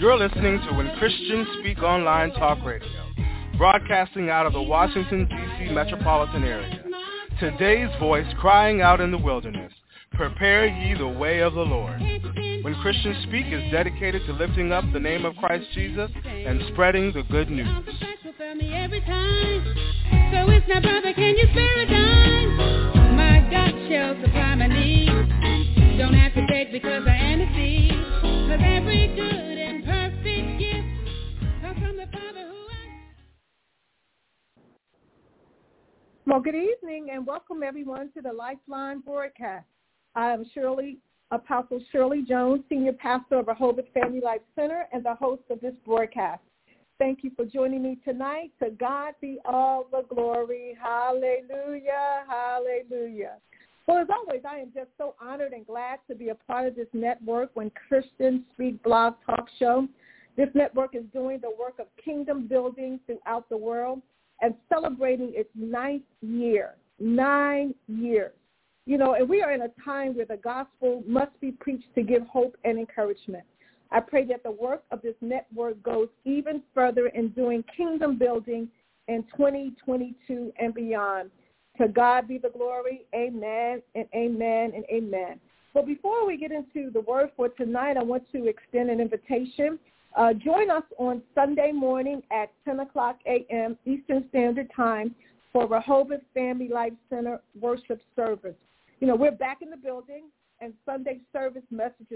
You're listening to When Christians Speak Online Talk Radio, broadcasting out of the Washington, D.C. metropolitan area. Today's voice crying out in the wilderness, prepare ye the way of the Lord. When Christians Speak is dedicated to lifting up the name of Christ Jesus and spreading the good news. So it's now, brother, can you spare a dime? My God shall supply my needs. Don't have to beg because I am a seed. 'Cause every good and perfect gift comes from the Father who Well, good evening and welcome everyone to the Lifeline broadcast. I am Apostle Shirley Jones, Senior Pastor of Rehoboth Family Life Center and the host of this broadcast. Thank you for joining me tonight. To God be all the glory. Hallelujah, hallelujah. Well, as always, I am just so honored and glad to be a part of this network, When Christians Speak blog talk show. This network is doing the work of kingdom building throughout the world and celebrating its 9th year. 9 years. You know, and we are in a time where the gospel must be preached to give hope and encouragement. I pray that the work of this network goes even further in doing kingdom building in 2022 and beyond. To God be the glory. Amen and amen and amen. But before we get into the word for tonight, I want to extend an invitation. Join us on Sunday morning at 10 o'clock a.m. Eastern Standard Time for Rehoboth Family Life Center worship service. You know, we're back in the building, and Sunday service messages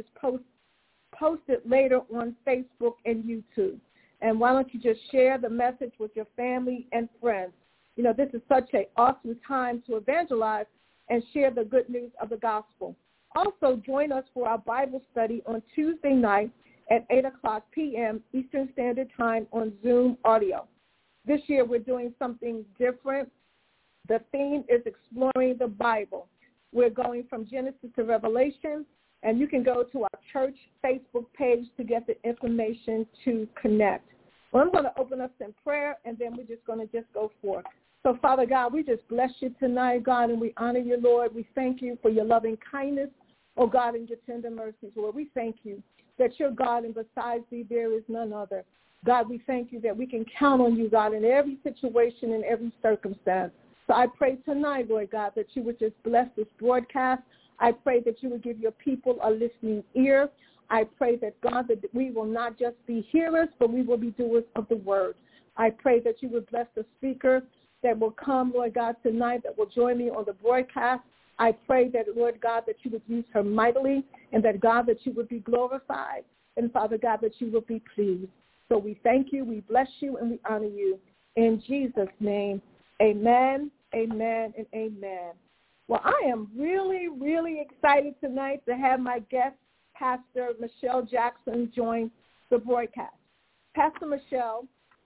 posted later on Facebook and YouTube. And why don't you just share the message with your family and friends? You know, this is such an awesome time to evangelize and share the good news of the gospel. Also, join us for our Bible study on Tuesday night at 8 o'clock p.m. Eastern Standard Time on Zoom audio. This year we're doing something different. The theme is exploring the Bible. We're going from Genesis to Revelation, and you can go to our church Facebook page to get the information to connect. Well, I'm going to open us in prayer, and then we're just going to go forth. So, Father God, we just bless you tonight, God, and we honor you, Lord. We thank you for your loving kindness, oh God, and your tender mercies, Lord. We thank you that you're God, and besides thee there is none other. God, we thank you that we can count on you, God, in every situation, in every circumstance. So I pray tonight, Lord God, that you would just bless this broadcast. I pray that you would give your people a listening ear. I pray that, God, that we will not just be hearers, but we will be doers of the word. I pray that you would bless the speaker that will come, Lord God, tonight, that will join me on the broadcast. I pray that, Lord God, that you would use her mightily, and that, God, that you would be glorified, and, Father God, that you would be pleased. So we thank you, we bless you, and we honor you. In Jesus' name, amen, amen, and amen. Well, I am really, really excited tonight to have my guest, Pastor Michelle Jackson, join the broadcast. Pastor Michelle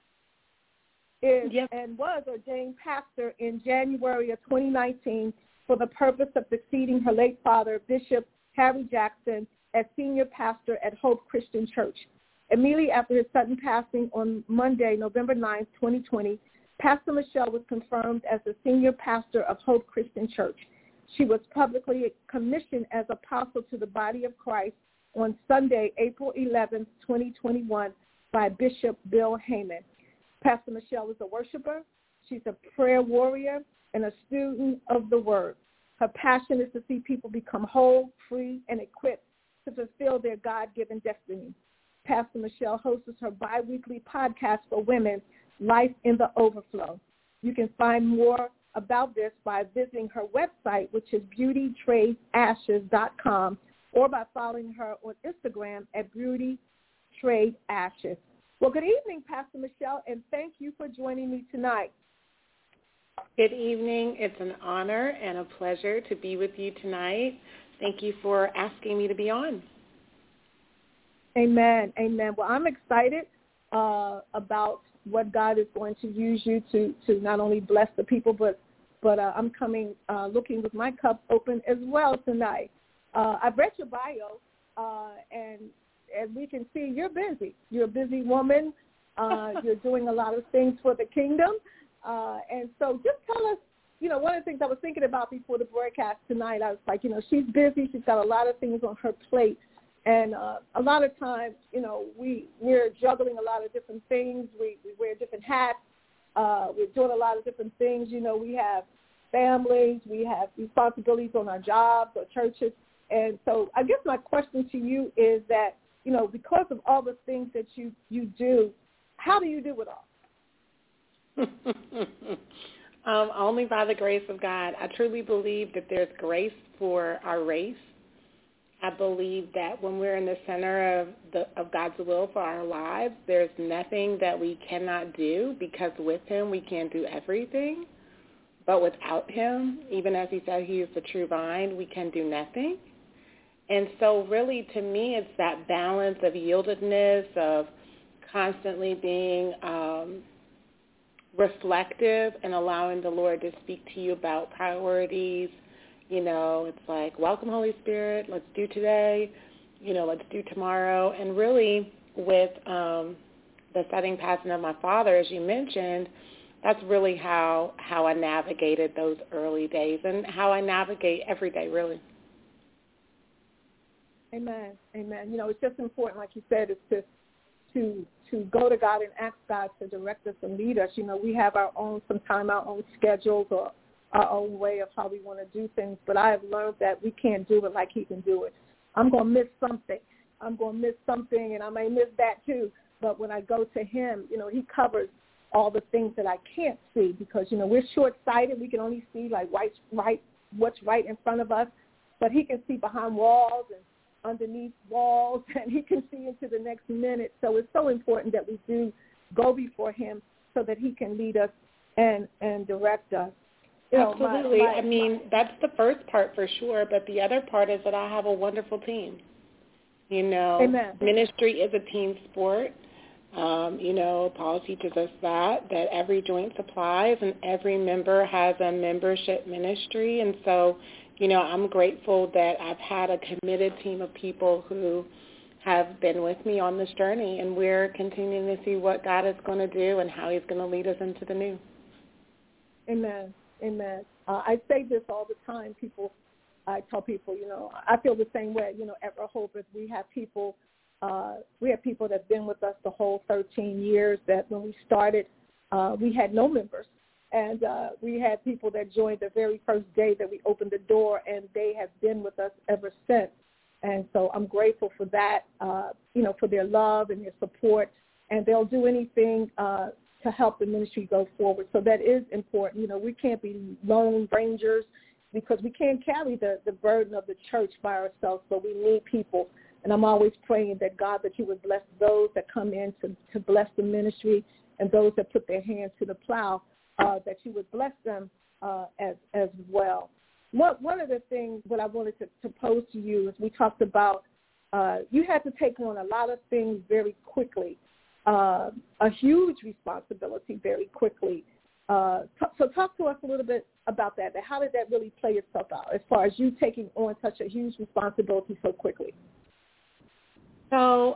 is and was ordained pastor in January of 2019 for the purpose of succeeding her late father, Bishop Harry Jackson, as senior pastor at Hope Christian Church. Immediately after his sudden passing on Monday, November 9, 2020, Pastor Michelle was confirmed as the senior pastor of Hope Christian Church. She was publicly commissioned as apostle to the body of Christ on Sunday, April 11, 2021, by Bishop Bill Heyman. Pastor Michelle is a worshiper. She's a prayer warrior and a student of the word. Her passion is to see people become whole, free, and equipped to fulfill their God-given destiny. Pastor Michelle hosts her biweekly podcast for women, Life in the Overflow. You can find more about this by visiting her website, which is beautytradeashes.com, or by following her on Instagram at beautytradeashes. Well, good evening, Pastor Michelle, and thank you for joining me tonight. Good evening. It's an honor and a pleasure to be with you tonight. Thank you for asking me to be on. Amen. Amen. Well, I'm excited about what God is going to use you to not only bless the people, but I'm coming looking with my cup open as well tonight. I've read your bio, and as we can see, you're busy. You're a busy woman. You're doing a lot of things for the kingdom. And so just tell us, one of the things I was thinking about before the broadcast tonight, I was like, she's busy. She's got a lot of things on her plate. And a lot of times, we're juggling a lot of different things. We wear different hats. We're doing a lot of different things. We have families. We have responsibilities on our jobs or churches. And so I guess my question to you is that, because of all the things that you do, how do you do it all? Only by the grace of God. I truly believe that there's grace for our race. I believe that when we're in the center of God's will for our lives, there's nothing that we cannot do, because with him we can do everything. But without him, even as he said he is the true vine, we can do nothing. And so really, to me, it's that balance of yieldedness, of constantly being reflective and allowing the Lord to speak to you about priorities. It's like, welcome, Holy Spirit, let's do today, let's do tomorrow. And really, with the setting passing of my father, as you mentioned, that's really how I navigated those early days and how I navigate every day, really. Amen. Amen. It's just important, like you said, is to go to God and ask God to direct us and lead us. We have our own schedules or our own way of how we want to do things, but I have learned that we can't do it like he can do it. I'm going to miss something. And I may miss that too. But when I go to him, he covers all the things that I can't see, because, we're short-sighted. We can only see what's right in front of us, but he can see behind walls and underneath walls, and he can see into the next minute. So it's so important that we do go before him so that he can lead us and direct us. Absolutely. That's the first part for sure, but the other part is that I have a wonderful team. Amen. Ministry is a team sport. Paul teaches us that every joint supplies and every member has a membership ministry. And so, I'm grateful that I've had a committed team of people who have been with me on this journey, and we're continuing to see what God is going to do and how he's going to lead us into the new. Amen. Amen. I say this all the time. I tell people, I feel the same way. At Rehoboth, we have people that have been with us the whole 13 years. That when we started, we had no members, and we had people that joined the very first day that we opened the door, and they have been with us ever since. And so I'm grateful for that, for their love and their support, and they'll do anything to help the ministry go forward. So that is important. We can't be lone rangers, because we can't carry the burden of the church by ourselves, but we need people. And I'm always praying that, God, that you would bless those that come in to bless the ministry, and those that put their hands to the plow, that you would bless them as well. One of the things that I wanted to pose to you is, we talked about you had to take on a lot of things very quickly, a huge responsibility very quickly. So talk to us a little bit about that. How did that really play itself out as far as you taking on such a huge responsibility so quickly? So,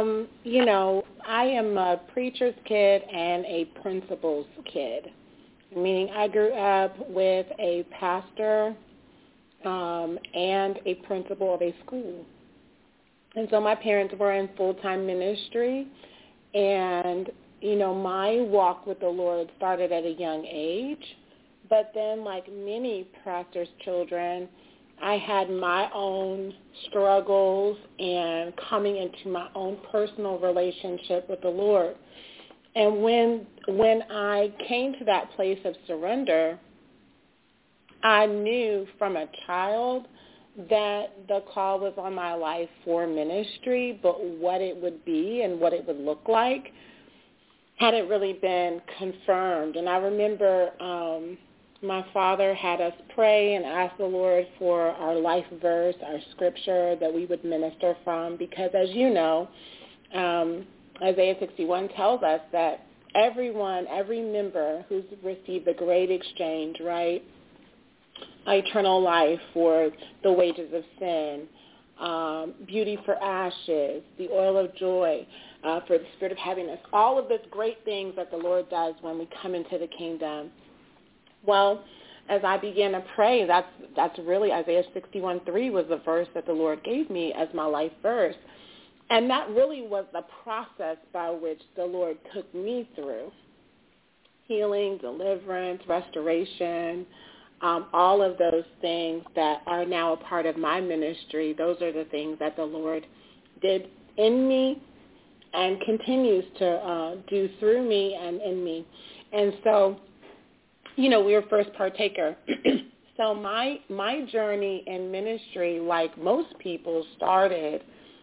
I am a preacher's kid and a principal's kid, meaning I grew up with a pastor and a principal of a school. And so my parents were in full-time ministry, and, my walk with the Lord started at a young age. But then, like many pastors' children, I had my own struggles and coming into my own personal relationship with the Lord. And when I came to that place of surrender, I knew from a child that the call was on my life for ministry, but what it would be and what it would look like hadn't really been confirmed. And I remember my father had us pray and ask the Lord for our life verse, our scripture that we would minister from, because as you know, Isaiah 61 tells us that every member who's received the great exchange, right, eternal life for the wages of sin, beauty for ashes, the oil of joy for the spirit of heaviness, all of these great things that the Lord does when we come into the kingdom. Well, as I began to pray, that's really Isaiah 61:3 was the verse that the Lord gave me as my life verse. And that really was the process by which the Lord took me through. Healing, deliverance, restoration, all of those things that are now a part of my ministry, those are the things that the Lord did in me and continues to do through me and in me. And so, we were first partaker. So my journey in ministry, like most people, started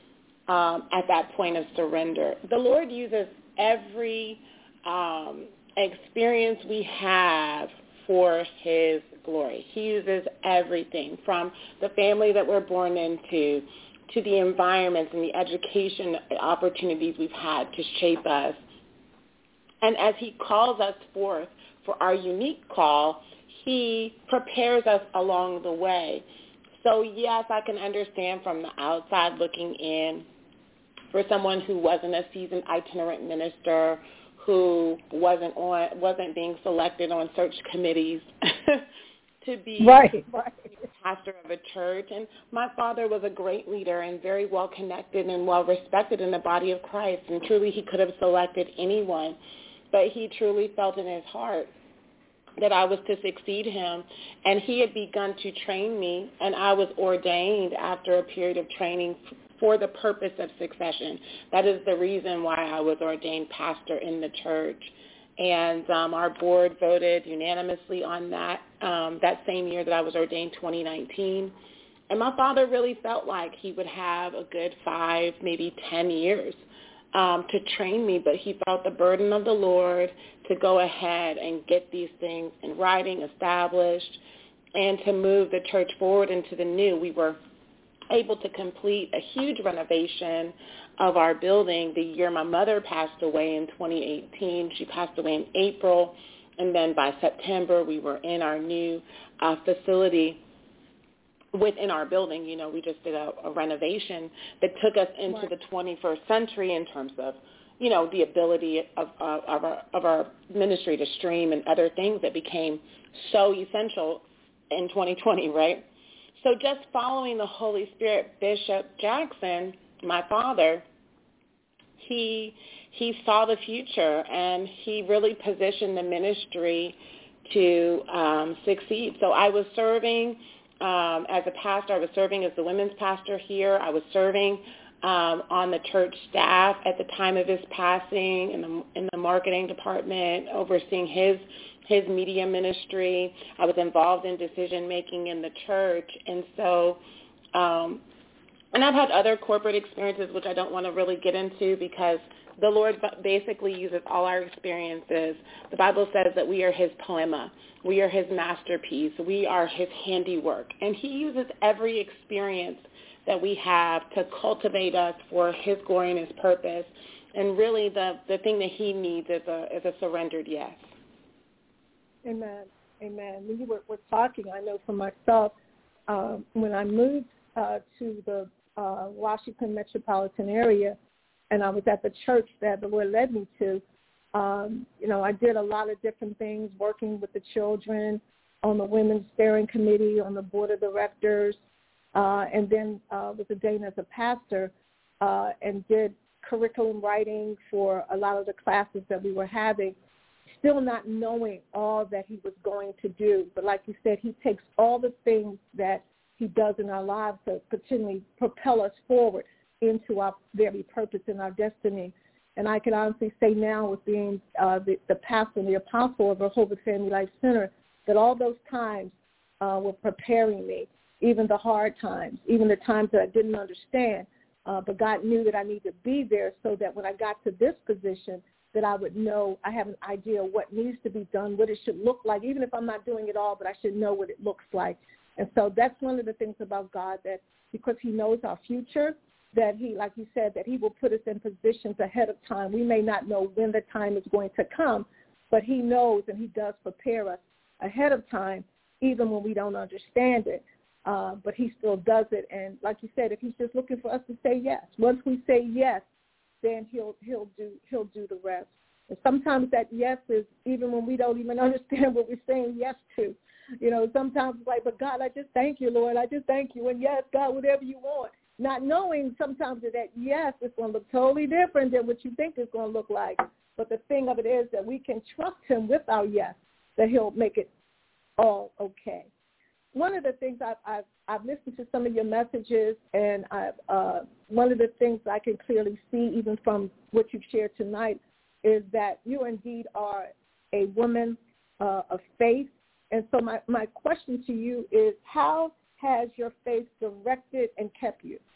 at that point of surrender. The Lord uses every experience we have for his glory. He uses everything from the family that we're born into to the environments and the education opportunities we've had to shape us. And as he calls us forth for our unique call, he prepares us along the way. So yes, I can understand from the outside looking in, for someone who wasn't a seasoned itinerant minister, who wasn't being selected on search committees to be right. pastor of a church. And my father was a great leader and very well connected and well respected in the body of Christ. And truly he could have selected anyone, but he truly felt in his heart that I was to succeed him. And he had begun to train me, and I was ordained after a period of training for the purpose of succession. That is the reason why I was ordained pastor in the church. And our board voted unanimously on that that same year that I was ordained, 2019. And my father really felt like he would have a good 5, maybe 10 years to train me, but he felt the burden of the Lord to go ahead and get these things in writing, established, and to move the church forward into the new. We were able to complete a huge renovation of our building the year my mother passed away in 2018. She passed away in April, and then by September we were in our new facility within our building. We just did a renovation that took us into the 21st century in terms of, the ability of our ministry to stream and other things that became so essential in 2020, right? So just following the Holy Spirit, Bishop Jackson, my father, he saw the future, and he really positioned the ministry to succeed. So I was serving as a pastor. I was serving as the women's pastor here. I was serving on the church staff at the time of his passing in the marketing department, overseeing his media ministry. I was involved in decision making in the church, and so and I've had other corporate experiences which I don't want to really get into because the Lord basically uses all our experiences. The Bible says that we are his poema. We are his masterpiece. We are his handiwork. And he uses every experience that we have to cultivate us for his glory and his purpose. And really the thing that he needs is a surrendered yes. Amen. Amen. When you were talking, I know for myself, when I moved to the Washington metropolitan area, and I was at the church that the Lord led me to, I did a lot of different things, working with the children on the women's steering committee, on the board of directors, and then was ordained as a pastor and did curriculum writing for a lot of the classes that we were having, still not knowing all that he was going to do. But like you said, he takes all the things that he does in our lives to continually propel us forward into our very purpose and our destiny. And I can honestly say now, with being the pastor and the apostle of Rehoboth Family Life Center, that all those times were preparing me, even the hard times, even the times that I didn't understand. But God knew that I needed to be there so that when I got to this position, that I would know, I have an idea of what needs to be done, what it should look like, even if I'm not doing it all, but I should know what it looks like. And so that's one of the things about God, that because he knows our future, that he, like you said, that he will put us in positions ahead of time. We may not know when the time is going to come, but he knows, and he does prepare us ahead of time, even when we don't understand it. But he still does it. And like you said, if he's just looking for us to say yes, once we say yes, then he'll do the rest. And sometimes that yes is even when we don't even understand what we're saying yes to. Sometimes it's like, but God, I just thank you, Lord. I just thank you. And yes, God, whatever you want. Not knowing sometimes that yes, it's going to look totally different than what you think it's going to look like. But the thing of it is that we can trust him with our yes, that he'll make it all okay. One of the things I've listened to some of your messages, and one of the things I can clearly see even from what you've shared tonight is that you indeed are a woman of faith. And so my question to you is, how has your faith directed and kept you?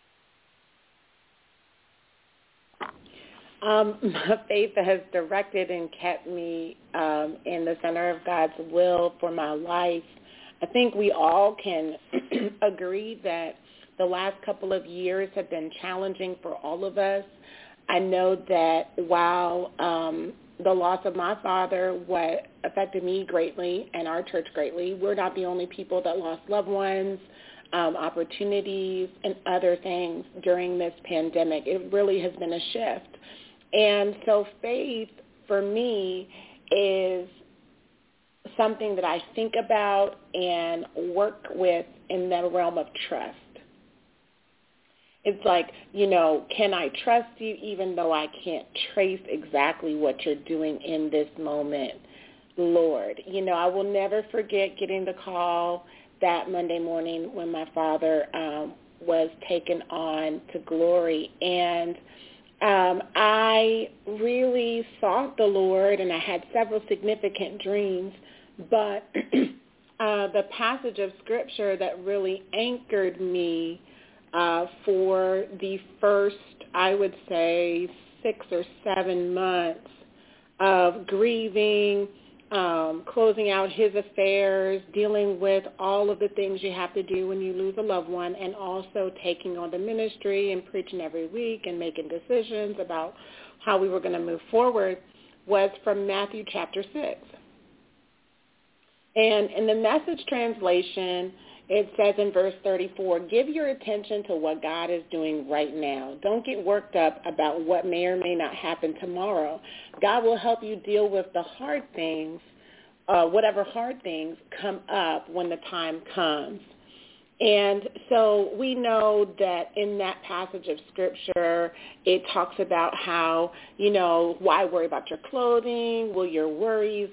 My faith has directed and kept me in the center of God's will for my life. I think we all can agree that the last couple of years have been challenging for all of us. I know that while the loss of my father affected me greatly and our church greatly, we're not the only people that lost loved ones, opportunities, and other things during this pandemic. It really has been a shift. And so faith for me is something that I think about and work with in the realm of trust. It's like, can I trust you even though I can't trace exactly what you're doing in this moment, Lord? I will never forget getting the call that Monday morning when my father was taken on to glory. And I really sought the Lord, and I had several significant dreams. But the passage of Scripture that really anchored me for the first, I would say, 6 or 7 months of grieving, closing out his affairs, dealing with all of the things you have to do when you lose a loved one, and also taking on the ministry and preaching every week and making decisions about how we were going to move forward, was from Matthew chapter 6. And in the Message translation, it says in verse 34, give your attention to what God is doing right now. Don't get worked up about what may or may not happen tomorrow. God will help you deal with the hard things, whatever hard things come up when the time comes. And so we know that in that passage of Scripture, it talks about how, why worry about your clothing? Will your worries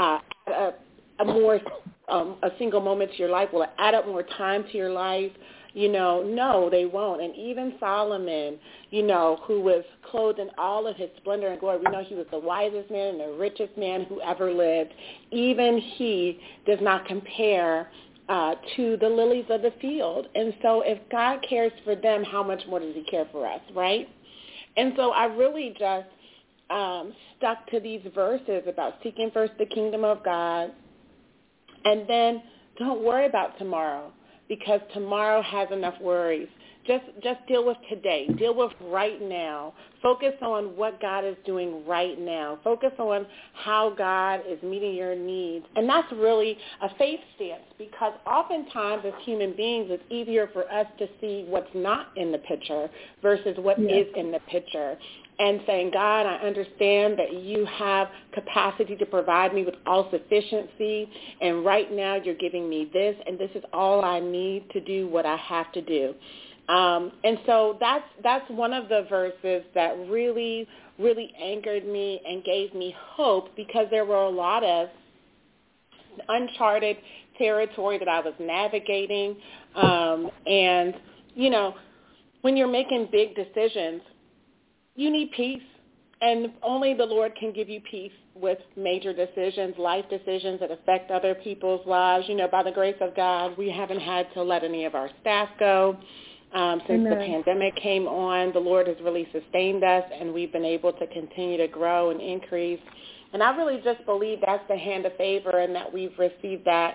a single moment to your life? Will it add up more time to your life? No, they won't. And even Solomon, who was clothed in all of his splendor and glory, we know he was the wisest man and the richest man who ever lived. Even he does not compare to the lilies of the field. And so if God cares for them, how much more does he care for us, right? And so I really just stuck to these verses about seeking first the kingdom of God. And then don't worry about tomorrow, because tomorrow has enough worries. Just deal with today. Deal with right now. Focus on what God is doing right now. Focus on how God is meeting your needs. And that's really a faith stance, because oftentimes as human beings, it's easier for us to see what's not in the picture versus what is in the picture. And saying, God, I understand that you have capacity to provide me with all sufficiency, and right now you're giving me this, and this is all I need to do what I have to do. And so that's one of the verses that really, really anchored me and gave me hope, because there were a lot of uncharted territory that I was navigating. And, when you're making big decisions, you need peace, and only the Lord can give you peace with major decisions, life decisions that affect other people's lives. By the grace of God, we haven't had to let any of our staff go. Since the pandemic came on, the Lord has really sustained us, and we've been able to continue to grow and increase. And I really just believe that's the hand of favor, and that we've received that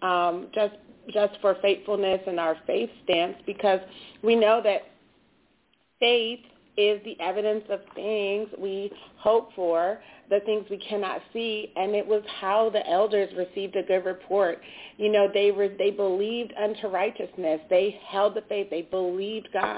just for faithfulness and our faith stance, because we know that faith is the evidence of things we hope for, the things we cannot see. And it was how the elders received a good report. They believed unto righteousness. They held the faith. They believed God.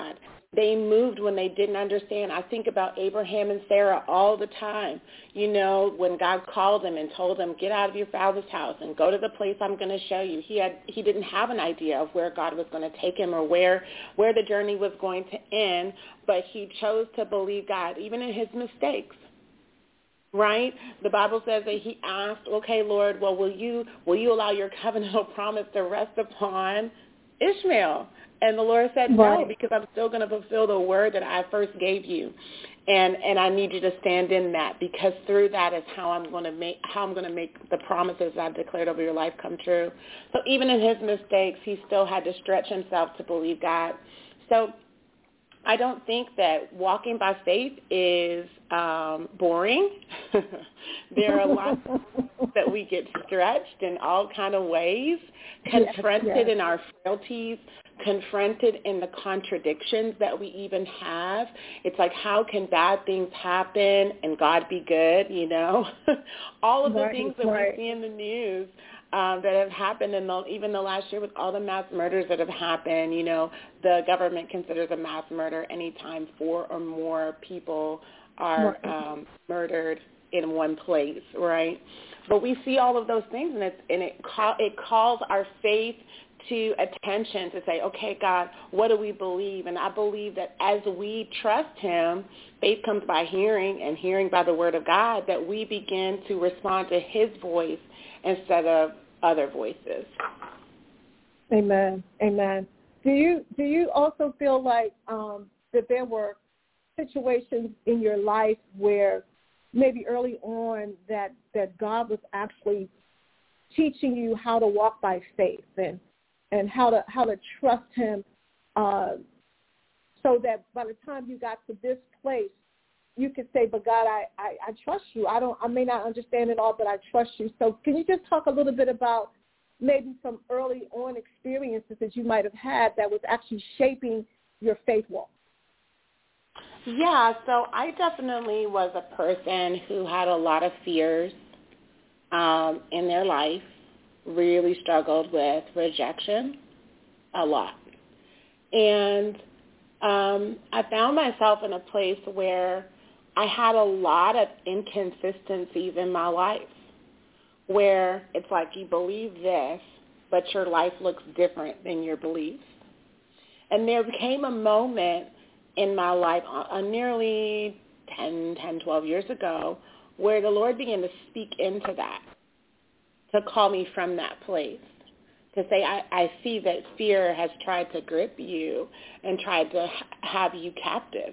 They moved when they didn't understand. I think about Abraham and Sarah all the time. You know, when God called them and told them, get out of your father's house and go to the place I'm going to show you. He didn't have an idea of where God was going to take him or where the journey was going to end, but he chose to believe God, even in his mistakes. Right? The Bible says that he asked, okay, Lord, well, will you allow your covenantal promise to rest upon Ishmael? And the Lord said, no, because I'm still going to fulfill the word that I first gave you. And I need you to stand in that, because through that is how I'm going to make the promises I've declared over your life come true. So even in his mistakes, he still had to stretch himself to believe God. So I don't think that walking by faith is boring. There are lots that we get stretched in all kind of ways, confronted in our frailties, confronted in the contradictions that we even have. It's like, how can bad things happen and God be good, you know? All of the things that we see in the news that have happened even the last year with all the mass murders that have happened. You know, the government considers a mass murder anytime 4 or more people are murdered in one place, right? But we see all of those things, and it calls our faith to attention to say, okay, God, what do we believe? And I believe that as we trust him, faith comes by hearing, and hearing by the word of God, that we begin to respond to his voice instead of other voices. Amen. Amen. Do you also feel like that there were situations in your life where maybe early on that God was actually teaching you how to walk by faith and how to trust him, so that by the time you got to this place, you could say, but God, I trust you. I may not understand it all, but I trust you. So can you just talk a little bit about maybe some early on experiences that you might have had that was actually shaping your faith walk? Yeah, so I definitely was a person who had a lot of fears in their life, really struggled with rejection a lot. And I found myself in a place where I had a lot of inconsistencies in my life, where it's like you believe this, but your life looks different than your beliefs. And there became a moment in my life nearly 12 years ago where the Lord began to speak into that, to call me from that place, to say, I see that fear has tried to grip you and tried to have you captive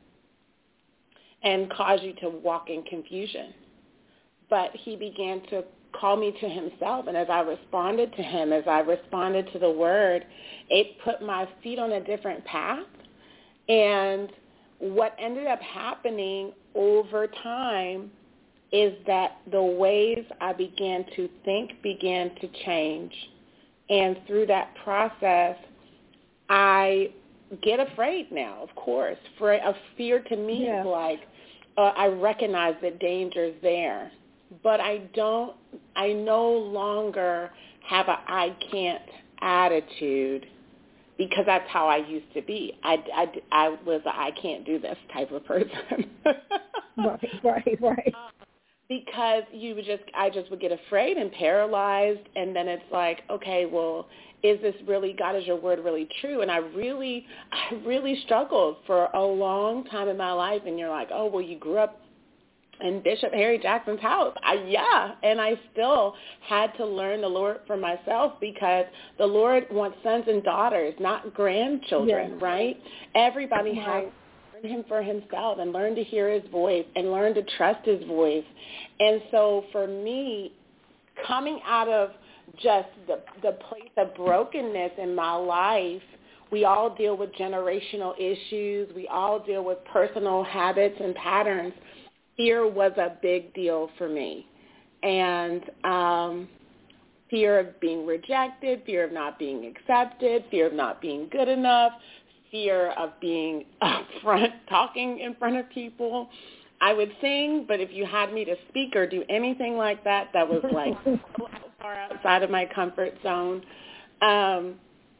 and cause you to walk in confusion. But he began to call me to himself, and as I responded to him, as I responded to the word, it put my feet on a different path. And what ended up happening over time is that the ways I began to think began to change. And through that process, I get afraid now, of course. A fear to me is like, I recognize that danger is there. But I no longer have a I can't attitude, because that's how I used to be. I was a I can't do this type of person. Right. Because I just would get afraid and paralyzed, and then it's like, okay, well, is this really, God, is your word really true? And I really struggled for a long time in my life, and you're like, oh, well, you grew up in Bishop Harry Jackson's house. And I still had to learn the Lord for myself, because the Lord wants sons and daughters, not grandchildren, right? Everybody has to learn him for himself and learn to hear his voice and learn to trust his voice. And so for me, coming out of just the place of brokenness in my life, we all deal with generational issues. We all deal with personal habits and patterns. Fear was a big deal for me. And fear of being rejected, fear of not being accepted, fear of not being good enough, fear of being up front, talking in front of people. I would sing, but if you had me to speak or do anything like that, that was like so far outside of my comfort zone.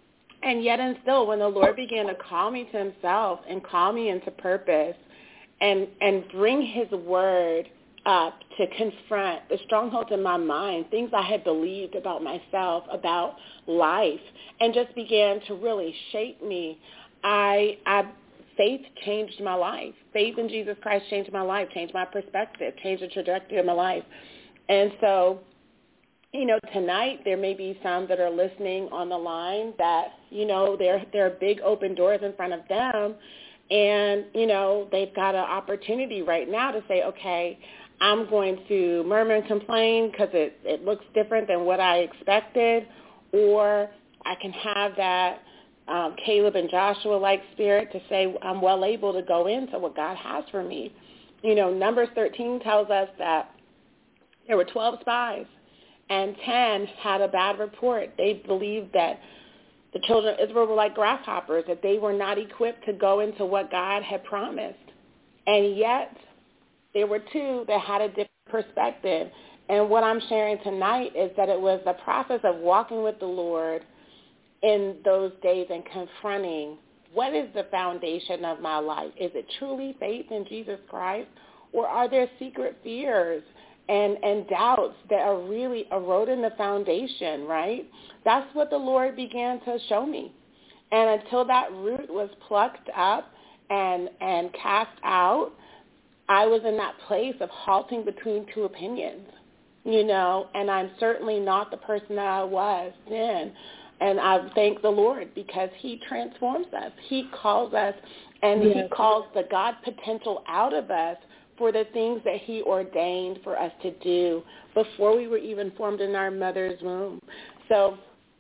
And yet and still, when the Lord began to call me to himself and call me into purpose and bring his word up to confront the strongholds in my mind, things I had believed about myself, about life, and just began to really shape me, faith changed my life. Faith in Jesus Christ changed my life, changed my perspective, changed the trajectory of my life. And so, you know, tonight there may be some that are listening on the line that, you know, there are big open doors in front of them, and, you know, they've got an opportunity right now to say, okay, I'm going to murmur and complain because it looks different than what I expected, or I can have that Caleb and Joshua-like spirit to say I'm well able to go into what God has for me. You know, Numbers 13 tells us that there were 12 spies, and 10 had a bad report. They believed that the children of Israel were like grasshoppers, that they were not equipped to go into what God had promised. And yet there were 2 that had a different perspective. And what I'm sharing tonight is that it was the process of walking with the Lord in those days and confronting, what is the foundation of my life? Is it truly faith in Jesus Christ? Or are there secret fears and doubts that are really eroding the foundation, right? That's what the Lord began to show me. And until that root was plucked up and cast out, I was in that place of halting between 2 opinions, you know, and I'm certainly not the person that I was then. And I thank the Lord because he transforms us. He calls us, and he calls the God potential out of us for the things that he ordained for us to do before we were even formed in our mother's womb. So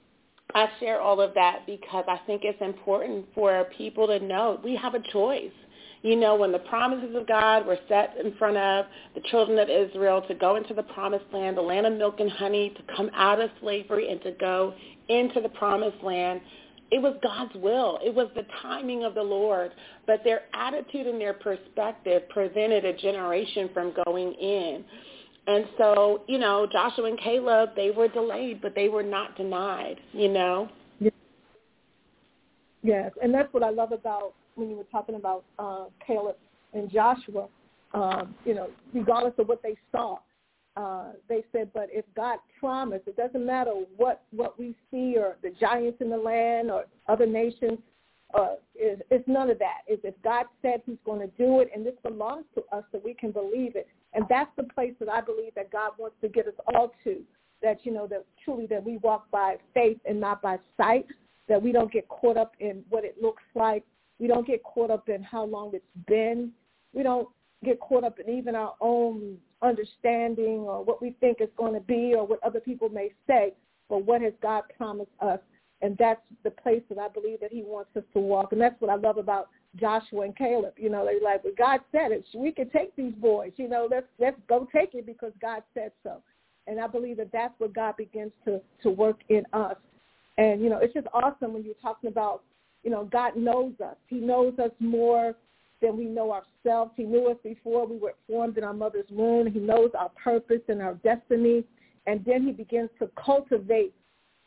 I share all of that because I think it's important for people to know we have a choice. You know, when the promises of God were set in front of the children of Israel to go into the promised land, the land of milk and honey, to come out of slavery and to go into the promised land, it was God's will. It was the timing of the Lord. But their attitude and their perspective prevented a generation from going in. And so, you know, Joshua and Caleb, they were delayed, but they were not denied, you know. Yes, and that's what I love about when you were talking about Caleb and Joshua, you know, regardless of what they saw. They said, but if God promised, it doesn't matter what we see or the giants in the land or other nations, it's none of that. It's if God said he's going to do it, and this belongs to us, so we can believe it. And that's the place that I believe that God wants to get us all to, that, you know, that truly that we walk by faith and not by sight, that we don't get caught up in what it looks like. We don't get caught up in how long it's been. We don't get caught up in even our own understanding or what we think it's going to be or what other people may say, but what has God promised us? And that's the place that I believe that he wants us to walk. And that's what I love about Joshua and Caleb. You know, they're like, well, God said it. We can take these boys. You know, let's go take it because God said so. And I believe that that's what God begins to work in us. And, you know, it's just awesome when you're talking about, you know, God knows us. He knows us more than we know ourselves. He knew us before we were formed in our mother's womb. He knows our purpose and our destiny. And then he begins to cultivate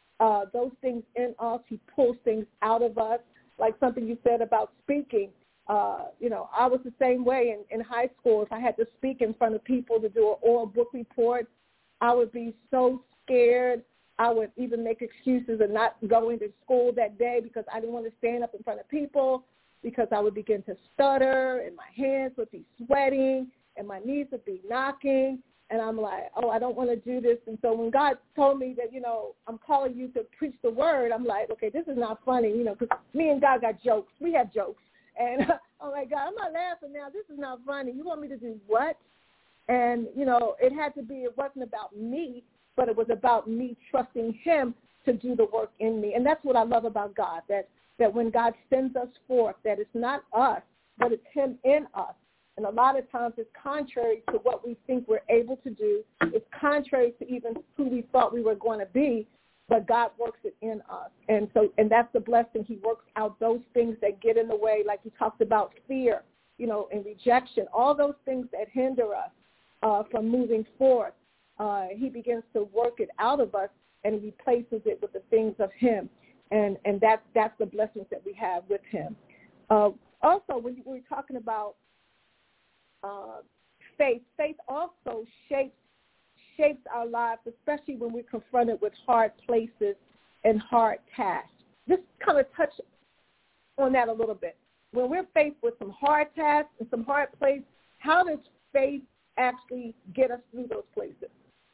those things in us. He pulls things out of us, like something you said about speaking. You know, I was the same way in high school. If I had to speak in front of people to do an oral book report, I would be so scared. I would even make excuses of not going to school that day because I didn't want to stand up in front of people, because I would begin to stutter and my hands would be sweating and my knees would be knocking. And I'm like, oh, I don't want to do this. And so when God told me that, you know, I'm calling you to preach the word, I'm like, okay, this is not funny, you know, because me and God got jokes. We have jokes. And I'm like, God, I'm not laughing now. This is not funny. You want me to do what? And, you know, it had to be, it wasn't about me, but it was about me trusting him to do the work in me. And that's what I love about God, that when God sends us forth, that it's not us, but it's him in us. And a lot of times it's contrary to what we think we're able to do. It's contrary to even who we thought we were going to be, but God works it in us. And that's the blessing. He works out those things that get in the way, like you talked about fear, you know, and rejection, all those things that hinder us from moving forward. He begins to work it out of us, and he replaces it with the things of him. And that's the blessings that we have with him. Also, when we're talking about faith also shapes our lives, especially when we're confronted with hard places and hard tasks. Just kind of touch on that a little bit. When we're faced with some hard tasks and some hard places, how does faith actually get us through those places?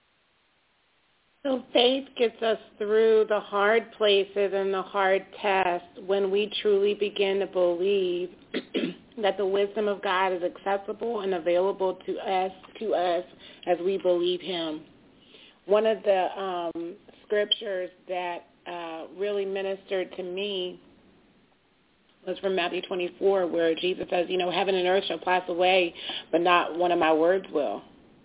So faith gets us through the hard places and the hard tests when we truly begin to believe that the wisdom of God is accessible and available to us as we believe him. One of the scriptures that really ministered to me was from Matthew 24, where Jesus says, heaven and earth shall pass away, but not one of my words will.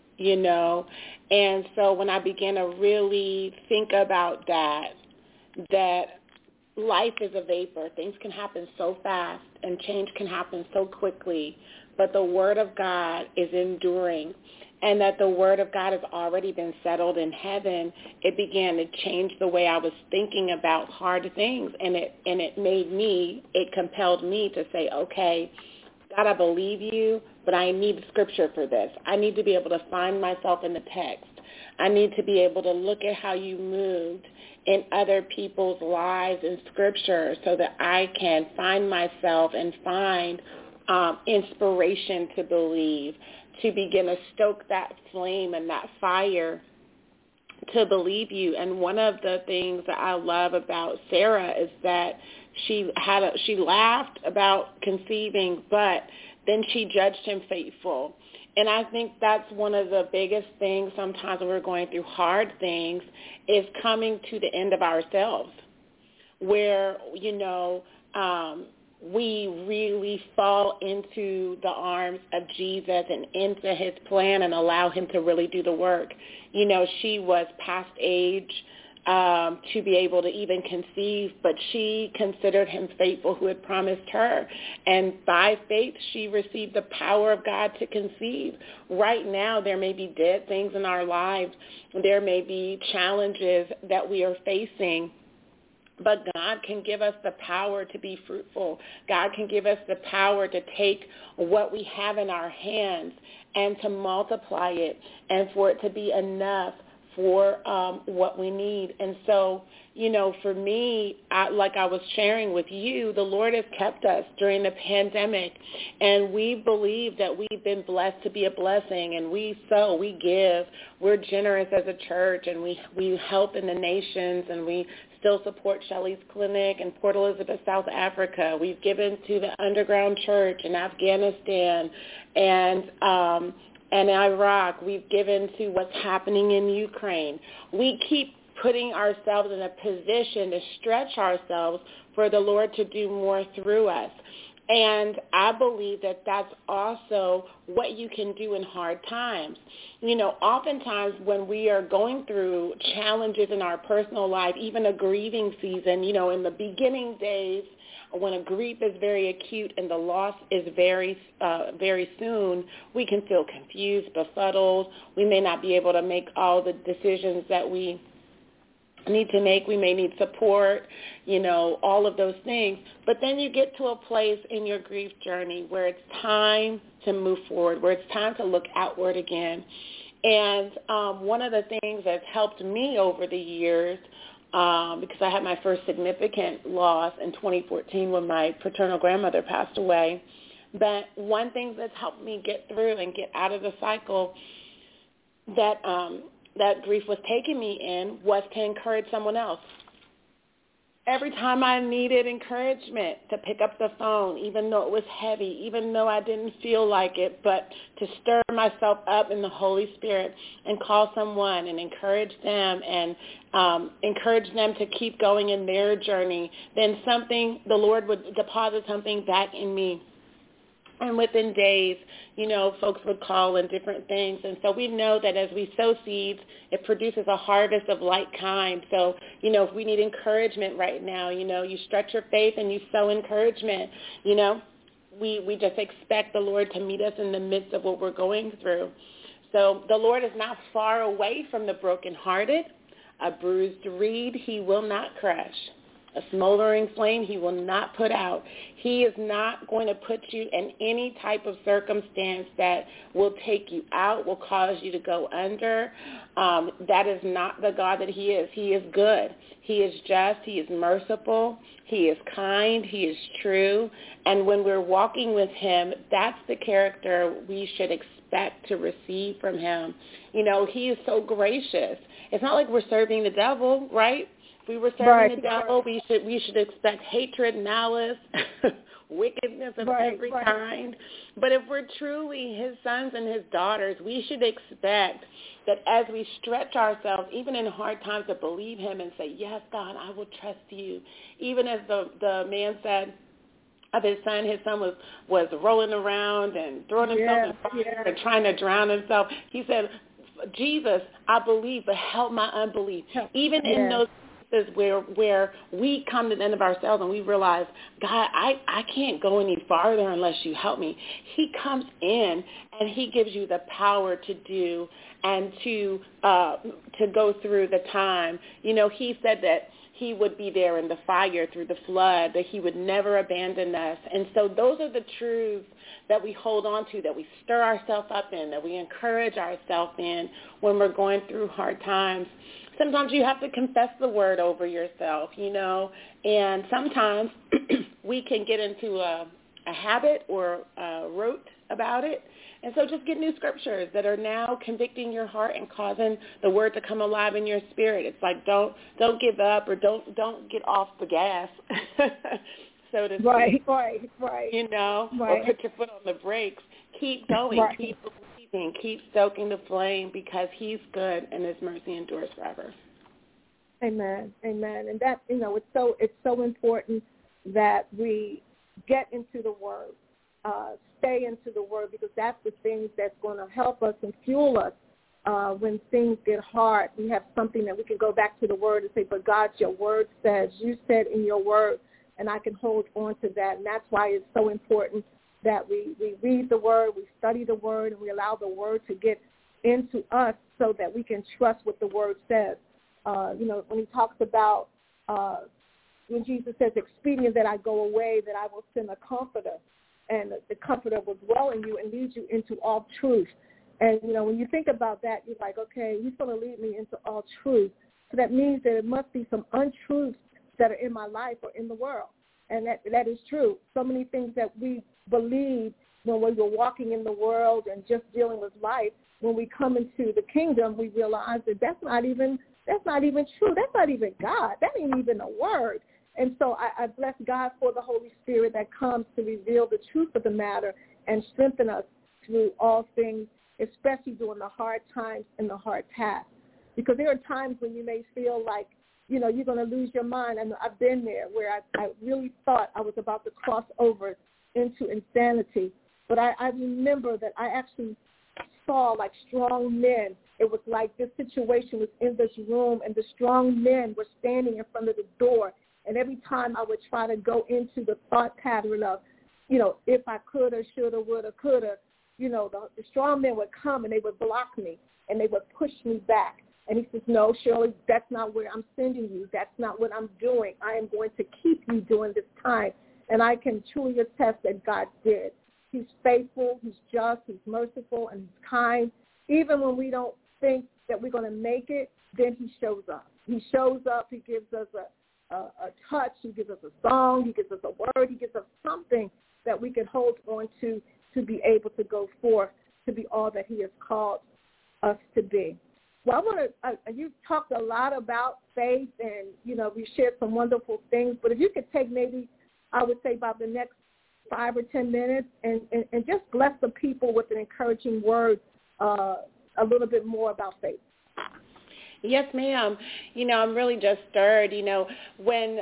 And so when I began to really think about that life is a vapor. Things can happen so fast and change can happen so quickly, but the Word of God is enduring, and that the Word of God has already been settled in heaven. It began to change the way I was thinking about hard things, and it compelled me to say, okay, God, I believe you, but I need scripture for this. I need to be able to find myself in the text. I need to be able to look at how you moved in other people's lives in scripture so that I can find myself and find inspiration to believe, to begin to stoke that flame and that fire to believe you. And one of the things that I love about Sarah is that she laughed about conceiving, but then she judged him faithful. And I think that's one of the biggest things sometimes when we're going through hard things is coming to the end of ourselves, where, we really fall into the arms of Jesus and into his plan and allow him to really do the work. She was past age to be able to even conceive, but she considered him faithful who had promised her. And by faith, she received the power of God to conceive. Right now, there may be dead things in our lives. There may be challenges that we are facing. But God can give us the power to be fruitful. God can give us the power to take what we have in our hands and to multiply it and for it to be enough for what we need. And so, for me, like I was sharing with you, the Lord has kept us during the pandemic, and we believe that we've been blessed to be a blessing, and we sow, we give, we're generous as a church, and we help in the nations, and we still support Shelley's Clinic in Port Elizabeth, South Africa. We've given to the underground church in Afghanistan and Iraq. We've given to what's happening in Ukraine. We keep putting ourselves in a position to stretch ourselves for the Lord to do more through us. And I believe that that's also what you can do in hard times. Oftentimes when we are going through challenges in our personal life, even a grieving season, in the beginning days, when a grief is very acute and the loss is very soon, we can feel confused, befuddled. We may not be able to make all the decisions that we need to make. We may need support, all of those things. But then you get to a place in your grief journey where it's time to move forward, where it's time to look outward again. And one of the things that's helped me over the years, because I had my first significant loss in 2014 when my paternal grandmother passed away, but one thing that's helped me get through and get out of the cycle that grief was taking me in was to encourage someone else. Every time I needed encouragement to pick up the phone, even though it was heavy, even though I didn't feel like it, but to stir myself up in the Holy Spirit and call someone and encourage them and encourage them to keep going in their journey, then the Lord would deposit something back in me. And within days, folks would call and different things. And so we know that as we sow seeds, it produces a harvest of like kind. So, if we need encouragement right now, you stretch your faith and you sow encouragement, we just expect the Lord to meet us in the midst of what we're going through. So the Lord is not far away from the brokenhearted. A bruised reed he will not crush. a smoldering flame he will not put out. He is not going to put you in any type of circumstance that will take you out, will cause you to go under. That is not the God that he is. He is good. He is just. He is merciful. He is kind. He is true. And when we're walking with him, that's the character we should expect to receive from him. You know, he is so gracious. It's not like we're serving the devil, right? If we were serving the devil, we should expect hatred, malice, wickedness of every kind. But if we're truly his sons and his daughters, we should expect that as we stretch ourselves, even in hard times, to believe him and say, yes, God, I will trust you. Even as the man said of his son was rolling around and throwing himself in fire and trying to drown himself. He said, Jesus, I believe, but help my unbelief. Even in those cases where we come to the end of ourselves and we realize, God, I can't go any farther unless you help me. He comes in and he gives you the power to do and to go through the time. You know, he said that he would be there in the fire through the flood, that he would never abandon us. And so those are the truths that we hold on to, that we stir ourselves up in, that we encourage ourselves in when we're going through hard times. Sometimes you have to confess the word over yourself, you know, and sometimes we can get into a habit or a rote about it. And so just get new scriptures that are now convicting your heart and causing the word to come alive in your spirit. It's like don't give up or don't get off the gas, so to speak. Right. You know, or put your foot on the brakes. Keep going. Keep believing. Keep stoking the flame because he's good and his mercy endures forever. Amen. And that, you know, it's so important that we get into the word. Stay into the word, because that's the things that's going to help us and fuel us when things get hard. We have something that we can go back to the word and say, but God, your word says, you said in your word, and I can hold on to that. And that's why it's so important that we read the word, we study the word, and we allow the word to get into us so that we can trust what the word says. You know, when he talks about, when Jesus says, expedient that I go away, that I will send a comforter. And the comforter will dwell in you and lead you into all truth. And, you know, when you think about that, you're like, okay, he's going to lead me into all truth. So that means that it must be some untruths that are in my life or in the world. And that is true. So many things that we believe when we were walking in the world and just dealing with life, when we come into the kingdom, we realize that that's not even true. That's not even God. That ain't even a word. And so I bless God for the Holy Spirit that comes to reveal the truth of the matter and strengthen us through all things, especially during the hard times and the hard tasks. Because there are times when you may feel like, you know, you're going to lose your mind. And I've been there where I really thought I was about to cross over into insanity. But I remember that I actually saw like strong men. It was like this situation was in this room, and the strong men were standing in front of the door. And every time I would try to go into the thought pattern of, you know, if I could or should or would or could or, you know, the strong men would come and they would block me and they would push me back. And he says, no, Shirley, that's not where I'm sending you. That's not what I'm doing. I am going to keep you during this time. And I can truly attest that God did. He's faithful, he's just, he's merciful, and he's kind. Even when we don't think that we're going to make it, then he shows up. He shows up. He gives us a touch, he gives us a song, he gives us a word, he gives us something that we can hold on to be able to go forth to be all that he has called us to be. Well, I want to, you've talked a lot about faith and, you know, we shared some wonderful things, but if you could take maybe, I would say about the next 5 or 10 minutes and just bless the people with an encouraging word a little bit more about faith. Yes, ma'am. You know, I'm really just stirred. You know, when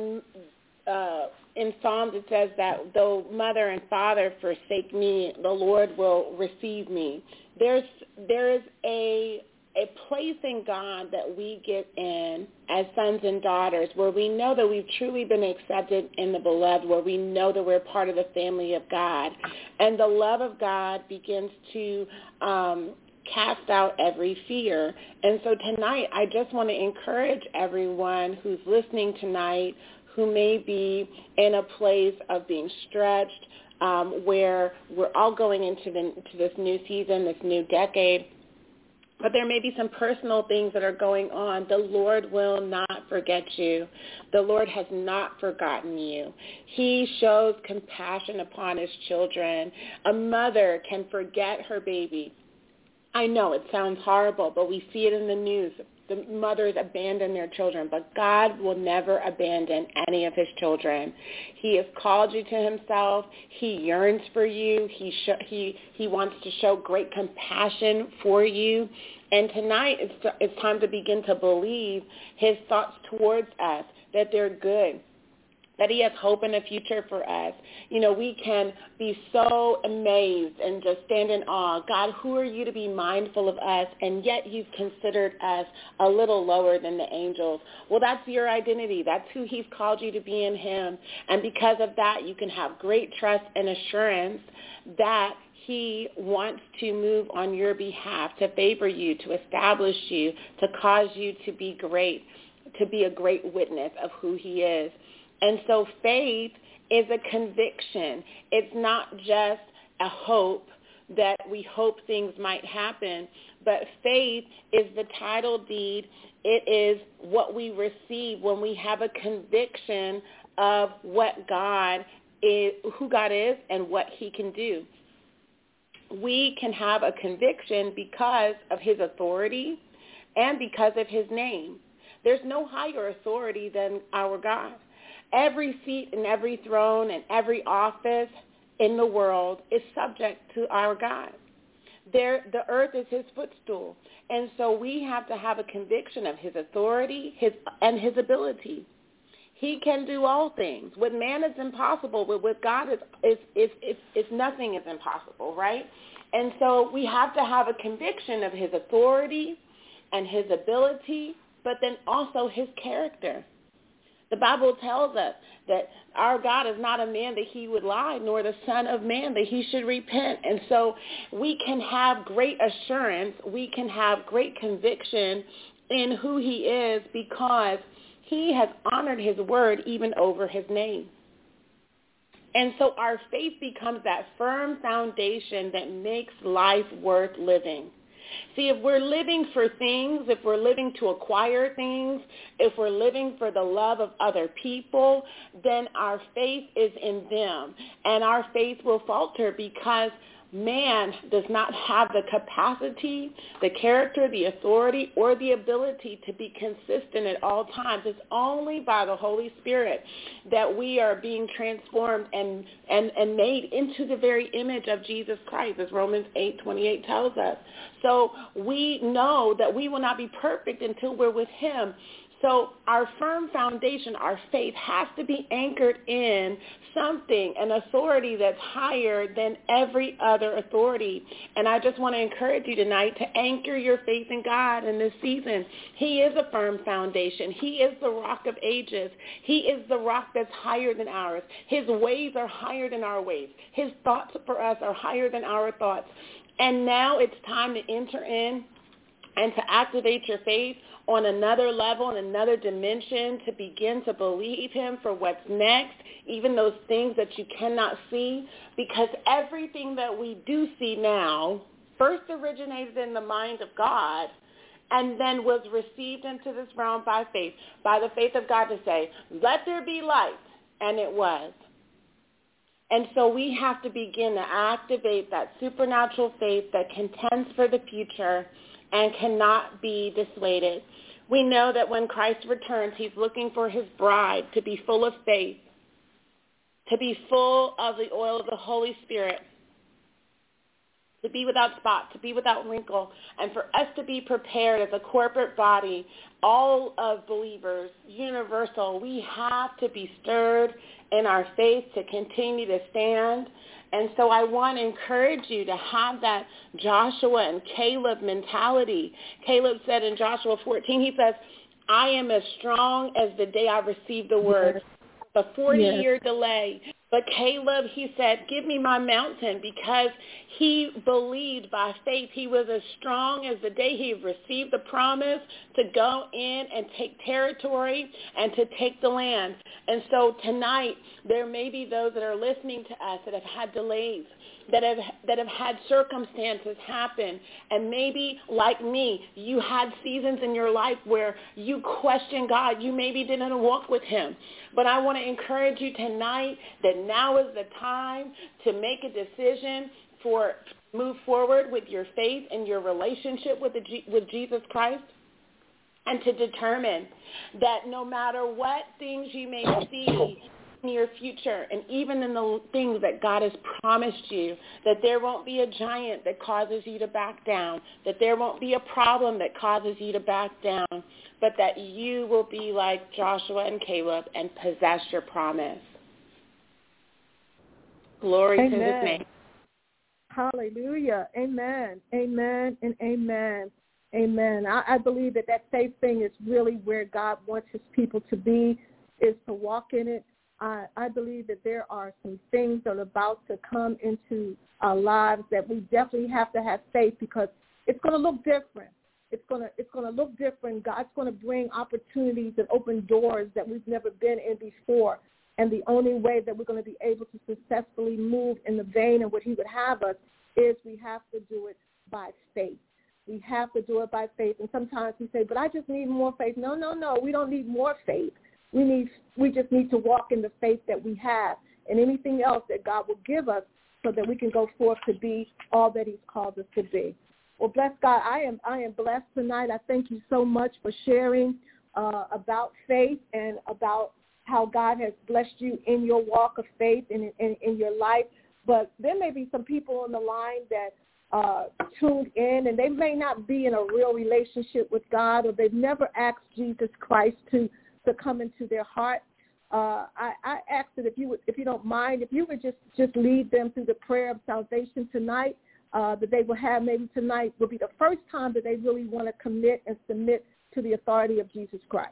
in Psalms it says that though mother and father forsake me, the Lord will receive me. There is a place in God that we get in as sons and daughters where we know that we've truly been accepted in the beloved, where we know that we're part of the family of God. And the love of God begins to cast out every fear. And so tonight, I just want to encourage everyone who's listening tonight who may be in a place of being stretched, where we're all going into this new season, this new decade. But there may be some personal things that are going on. The Lord will not forget you. The Lord has not forgotten you. He shows compassion upon his children. A mother can forget her baby. I know it sounds horrible, but we see it in the news. The mothers abandon their children, but God will never abandon any of his children. He has called you to himself. He yearns for you. He wants to show great compassion for you. And tonight it's time to begin to believe his thoughts towards us, that they're good, that he has hope and a future for us. You know, we can be so amazed and just stand in awe. God, who are you to be mindful of us, and yet you've considered us a little lower than the angels? Well, that's your identity. That's who he's called you to be in him. And because of that, you can have great trust and assurance that he wants to move on your behalf, to favor you, to establish you, to cause you to be great, to be a great witness of who he is. And so faith is a conviction. It's not just a hope that we hope things might happen, but faith is the title deed. It is what we receive when we have a conviction of what God is, who God is, and what he can do. We can have a conviction because of his authority and because of his name. There's no higher authority than our God. Every seat and every throne and every office in the world is subject to our God. The earth is his footstool. And so we have to have a conviction of his authority and his ability. He can do all things. With man it's impossible, but with God it's nothing is impossible, right? And so we have to have a conviction of his authority and his ability, but then also his character. The Bible tells us that our God is not a man that he would lie, nor the son of man that he should repent. And so we can have great assurance, we can have great conviction in who he is because he has honored his word even over his name. And so our faith becomes that firm foundation that makes life worth living. See, if we're living for things, if we're living to acquire things, if we're living for the love of other people, then our faith is in them. And our faith will falter because man does not have the capacity, the character, the authority, or the ability to be consistent at all times. It's only by the Holy Spirit that we are being transformed and made into the very image of Jesus Christ, as Romans 8:28 tells us. So we know that we will not be perfect until we're with him. So our firm foundation, our faith, has to be anchored in something, an authority that's higher than every other authority. And I just want to encourage you tonight to anchor your faith in God in this season. He is a firm foundation. He is the rock of ages. He is the rock that's higher than ours. His ways are higher than our ways. His thoughts for us are higher than our thoughts. And now it's time to enter in and to activate your faith on another level, in another dimension, to begin to believe him for what's next, even those things that you cannot see, because everything that we do see now first originated in the mind of God and then was received into this realm by faith, by the faith of God to say, let there be light, and it was. And so we have to begin to activate that supernatural faith that contends for the future and cannot be dissuaded. We know that when Christ returns, he's looking for his bride to be full of faith, to be full of the oil of the Holy Spirit, to be without spot, to be without wrinkle, and for us to be prepared as a corporate body, all of believers, universal. We have to be stirred in our faith to continue to stand. And so I want to encourage you to have that Joshua and Caleb mentality. Caleb said in Joshua 14, he says, I am as strong as the day I received the word. A 40-year delay. But Caleb, he said, give me my mountain, because he believed by faith. He was as strong as the day he received the promise to go in and take territory and to take the land. And so tonight, there may be those that are listening to us that have had delays, that have had circumstances happen. And maybe, like me, you had seasons in your life where you questioned God. You maybe didn't walk with him. But I want to encourage you tonight that now is the time to make a decision for move forward with your faith and your relationship with Jesus Christ, and to determine that no matter what things you may see in your future, and even in the things that God has promised you, that there won't be a giant that causes you to back down, that there won't be a problem that causes you to back down, but that you will be like Joshua and Caleb and possess your promise. Glory Amen. to his name. Hallelujah. Amen. Amen and amen. Amen. I believe that faith thing is really where God wants his people to be, is to walk in it. I believe that there are some things that are about to come into our lives that we definitely have to have faith, because it's going to look different. It's going to look different. God's going to bring opportunities and open doors that we've never been in before. And the only way that we're going to be able to successfully move in the vein of what he would have us is we have to do it by faith. We have to do it by faith. And sometimes we say, but I just need more faith. No. We don't need more faith. We just need to walk in the faith that we have, and anything else that God will give us so that we can go forth to be all that he's called us to be. Well, bless God. I am blessed tonight. I thank you so much for sharing about faith and about how God has blessed you in your walk of faith and in your life. But there may be some people on the line that tuned in, and they may not be in a real relationship with God, or they've never asked Jesus Christ to come into their heart. I ask that if you don't mind, if you would just lead them through the prayer of salvation tonight, that they will have maybe tonight will be the first time that they really want to commit and submit to the authority of Jesus Christ.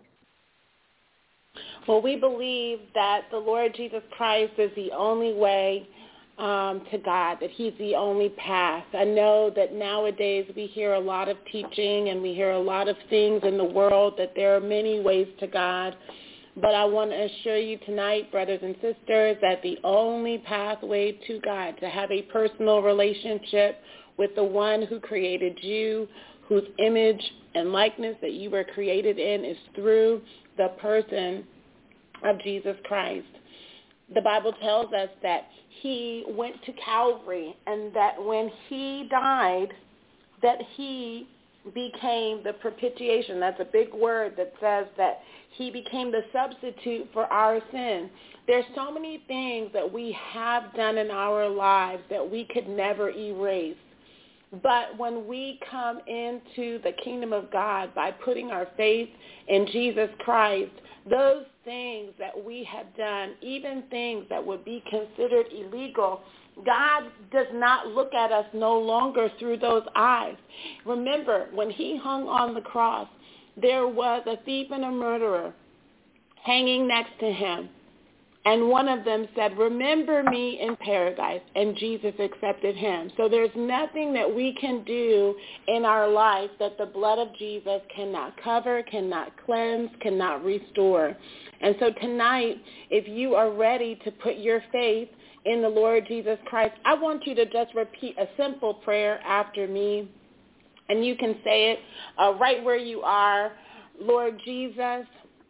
Well, we believe that the Lord Jesus Christ is the only way to God, that he's the only path. I know that nowadays we hear a lot of teaching and we hear a lot of things in the world, that there are many ways to God. But I want to assure you tonight, brothers and sisters, that the only pathway to God, to have a personal relationship with the one who created you, whose image and likeness that you were created in, is through the person of Jesus Christ. The Bible tells us that he went to Calvary, and that when he died, that he became the propitiation. That's a big word that says that he became the substitute for our sin. There's so many things that we have done in our lives that we could never erase. But when we come into the kingdom of God by putting our faith in Jesus Christ, those things that we have done, even things that would be considered illegal, God does not look at us no longer through those eyes. Remember, when he hung on the cross, there was a thief and a murderer hanging next to him. And one of them said, "Remember me in paradise." And Jesus accepted him. So there's nothing that we can do in our life that the blood of Jesus cannot cover, cannot cleanse, cannot restore. And so tonight, if you are ready to put your faith in the Lord Jesus Christ, I want you to just repeat a simple prayer after me. And you can say it right where you are. Lord Jesus,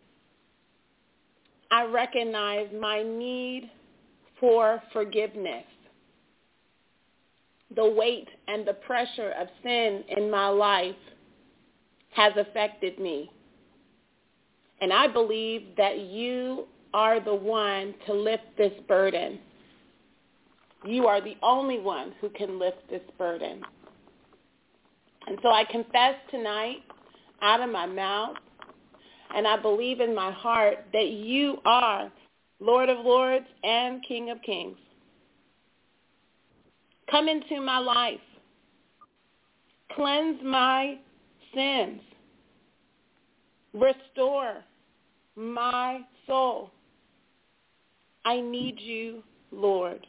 I recognize my need for forgiveness. The weight and the pressure of sin in my life has affected me. And I believe that you are the one to lift this burden. You are the only one who can lift this burden. And so I confess tonight out of my mouth, and I believe in my heart that you are Lord of Lords and King of Kings. Come into my life. Cleanse my sins. Restore my soul. I need you Lord.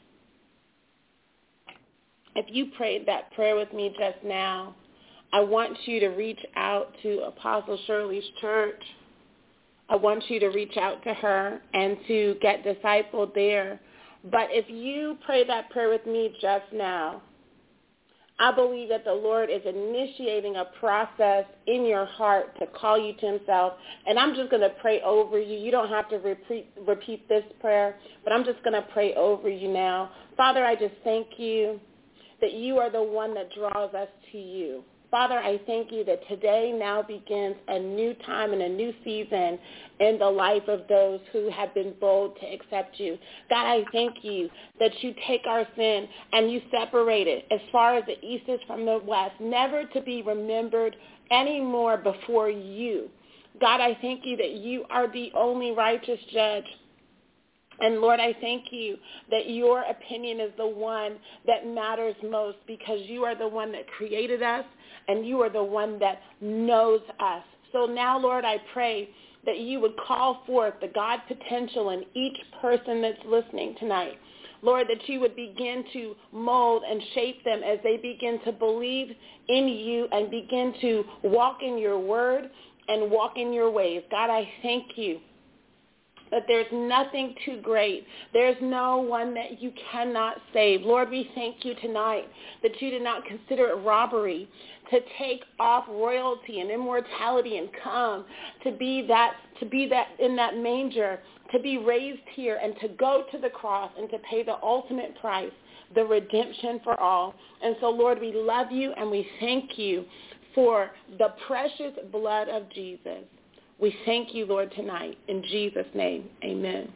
If you prayed that prayer with me just now, I want you to reach out to Apostle Shirley's church. I want you to reach out to her and to get discipled there. But if you pray that prayer with me just now, I believe that the Lord is initiating a process in your heart to call you to himself. And I'm just going to pray over you. You don't have to repeat this prayer, but I'm just going to pray over you now. Father, I just thank you that you are the one that draws us to you. Father, I thank you that today now begins a new time and a new season in the life of those who have been bold to accept you. God, I thank you that you take our sin and you separate it as far as the east is from the west, never to be remembered anymore before you. God, I thank you that you are the only righteous judge. And Lord, I thank you that your opinion is the one that matters most because you are the one that created us and you are the one that knows us. So now, Lord, I pray that you would call forth the God potential in each person that's listening tonight. Lord, that you would begin to mold and shape them as they begin to believe in you and begin to walk in your word and walk in your ways. God, I thank you that there's nothing too great. There's no one that you cannot save. Lord, we thank you tonight that you did not consider it robbery to take off royalty and immortality and come to be that in that manger, to be raised here and to go to the cross and to pay the ultimate price, the redemption for all. And so, Lord, we love you and we thank you for the precious blood of Jesus. We thank you, Lord, tonight. In Jesus' name, amen.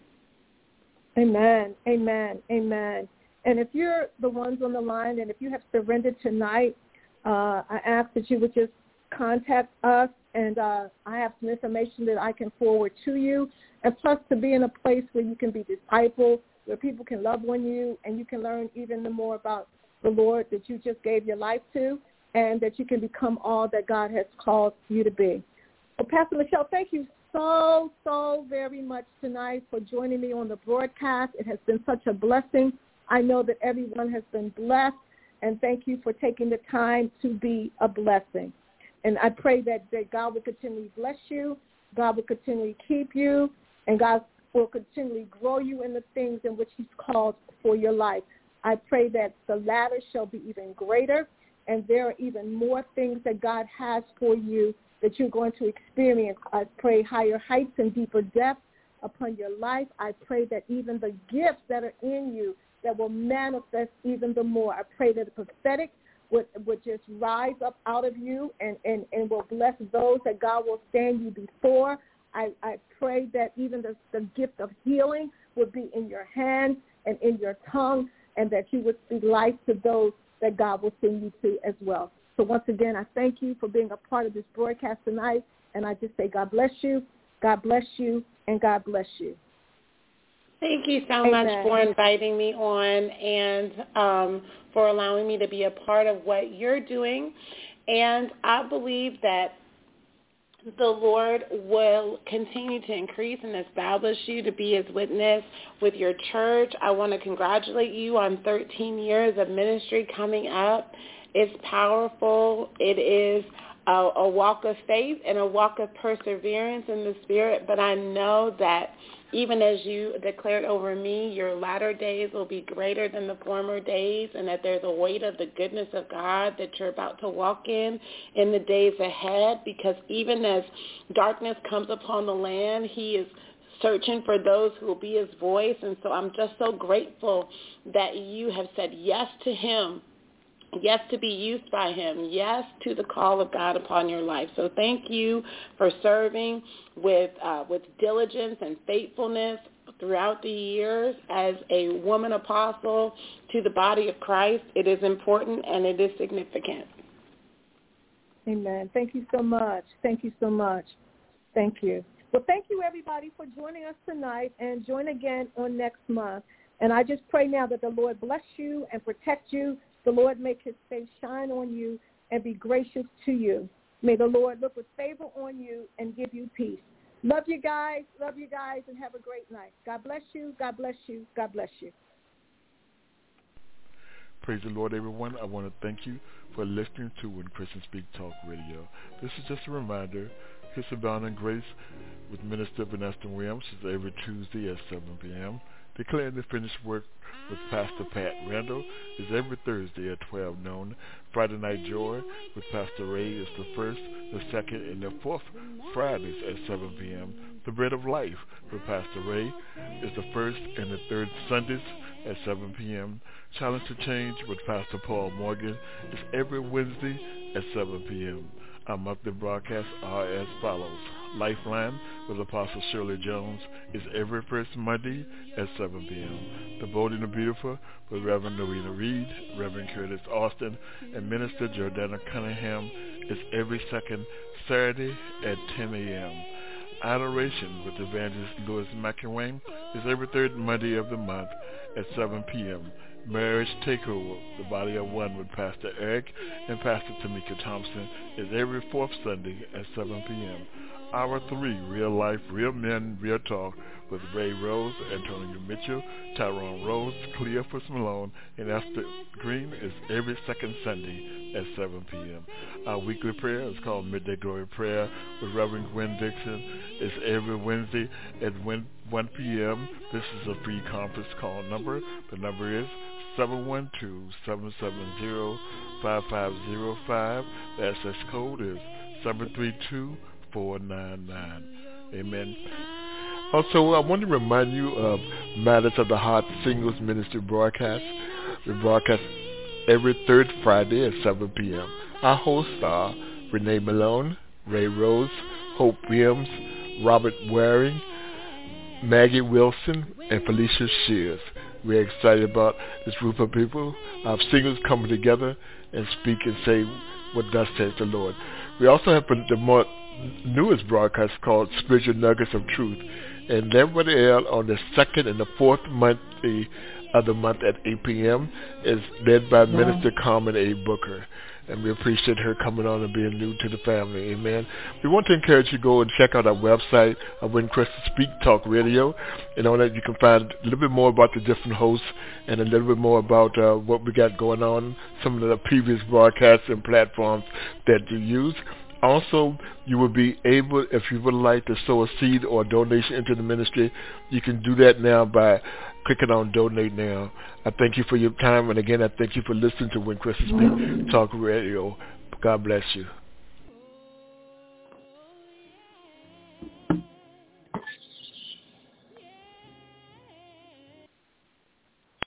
Amen, amen, amen. And if you're the ones on the line and if you have surrendered tonight, I ask that you would just contact us, and I have some information that I can forward to you. And plus to be in a place where you can be discipled, where people can love on you, and you can learn even more about the Lord that you just gave your life to, and that you can become all that God has called you to be. Well, Pastor Michelle, thank you so very much tonight for joining me on the broadcast. It has been such a blessing. I know that everyone has been blessed, and thank you for taking the time to be a blessing. And I pray that God will continually bless you, God will continually keep you, and God will continually grow you in the things in which he's called for your life. I pray that the latter shall be even greater, and there are even more things that God has for you that you're going to experience. I pray higher heights and deeper depths upon your life. I pray that even the gifts that are in you that will manifest even the more. I pray that the prophetic would just rise up out of you and will bless those that God will stand you before. I pray that even the gift of healing would be in your hand and in your tongue, and that you would speak life to those that God will send you to as well. So once again, I thank you for being a part of this broadcast tonight, and I just say God bless you, and God bless you. Thank you so much for inviting me on and for allowing me to be a part of what you're doing. And I believe that the Lord will continue to increase and establish you to be his witness with your church. I want to congratulate you on 13 years of ministry coming up. It's powerful. It is a walk of faith and a walk of perseverance in the Spirit. But I know that even as you declared over me, your latter days will be greater than the former days, and that there's a weight of the goodness of God that you're about to walk in the days ahead. Because even as darkness comes upon the land, he is searching for those who will be his voice. And so I'm just so grateful that you have said yes to him. Yes, to be used by him. Yes, to the call of God upon your life. So thank you for serving with diligence and faithfulness throughout the years as a woman apostle to the body of Christ. It is important and it is significant. Amen. Thank you so much. Thank you so much. Thank you. Well, thank you, everybody, for joining us tonight, and join again on next month. And I just pray now that the Lord bless you and protect you. The Lord make his face shine on you and be gracious to you. May the Lord look with favor on you and give you peace. Love you guys, and have a great night. God bless you, God bless you, God bless you. Praise the Lord, everyone. I want to thank you for listening to When Christians Speak Talk Radio. This is just a reminder. Kiss Abound in Grace with Minister Vanessa Williams is every Tuesday at 7 p.m. Declaring the Finished Work with Pastor Pat Randall is every Thursday at 12 noon. Friday Night Joy with Pastor Ray is the first, the second, and the fourth Fridays at 7 p.m. The Bread of Life with Pastor Ray is the first and the third Sundays at 7 p.m. Challenge to Change with Pastor Paul Morgan is every Wednesday at 7 p.m. Our monthly broadcasts are as follows. Lifeline with Apostle Shirley Jones is every first Monday at 7 p.m. The Bold and the Beautiful with Reverend Norina Reed, Reverend Curtis Austin, and Minister Jordana Cunningham is every second Saturday at 10 a.m. Adoration with Evangelist Louis McElwain is every third Monday of the month at 7 p.m. Marriage Takeover, the Body of One with Pastor Eric and Pastor Tamika Thompson is every fourth Sunday at 7 p.m. Hour 3, Real Life, Real Men, Real Talk with Ray Rose, Antonio Mitchell, Tyrone Rose, Cleophas Malone, and Esther Green is every second Sunday at 7 p.m. Our weekly prayer is called Midday Glory Prayer with Reverend Gwen Dixon. It's every Wednesday at 1 p.m. This is a free conference call number. The number is 712-770-5505. The access code is 732-499. Amen. Also, I want to remind you of Matters of the Heart Singles Ministry broadcast. We broadcast every third Friday at 7 p.m. Our hosts are Renee Malone, Ray Rose, Hope Williams, Robert Waring, Maggie Wilson, and Felicia Shears. We're excited about this group of people, our singers coming together and speak and say what thus says the Lord. We also have the more newest broadcast called Spiritual Nuggets of Truth, and that will air on the second and the fourth Monday of the month at 8 p.m. is led by Minister Carmen A. Booker. And we appreciate her coming on and being new to the family. Amen. We want to encourage you to go and check out our website of When Christians Speak Talk Radio. And on that you can find a little bit more about the different hosts and a little bit more about what we got going on, some of the previous broadcasts and platforms that you use. Also, you will be able, if you would like to sow a seed or a donation into the ministry, you can do that now by clicking on Donate Now. I thank you for your time, and again, I thank you for listening to When Christians Speak Talk Radio. God bless you.